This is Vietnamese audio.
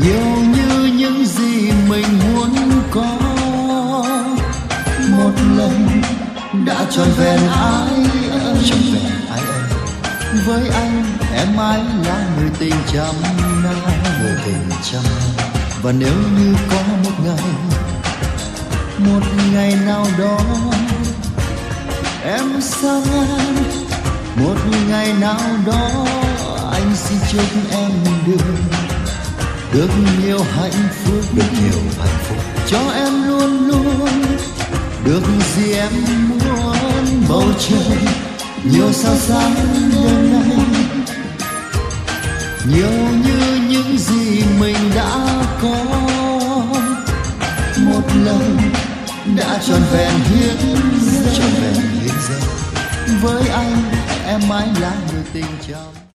nhiều như những gì mình muốn có. Một lần đã trọn vẹn ái ân, với anh em mãi là người tình trăm năm. Và nếu như có một ngày nào đó em xa ngang, một ngày nào đó anh xin chúc em được nhiều hạnh phúc, cho em luôn luôn được gì em muốn. Bầu trời nhiều sao sáng đêm nay, nhiều như những gì mình đã có. Một lần đã trọn vẹn hiến dâng, với anh em mãi là người tình trăm.